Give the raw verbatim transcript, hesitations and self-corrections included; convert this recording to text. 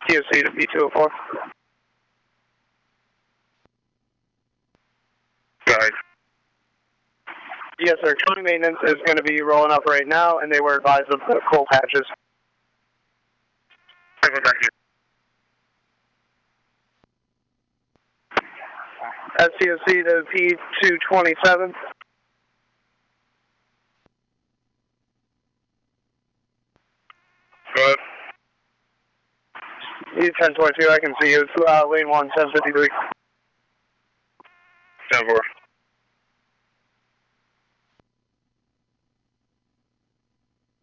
T O C to P two oh four. Go ahead. Yes, sir. County maintenance is going to be rolling up right now, and they were advised of the cold patches. Circle back here. S T O C to P two twenty-seven. Go ahead. E ten twenty-two, I can see you. Uh, lane one, ten fifty-three. ten four.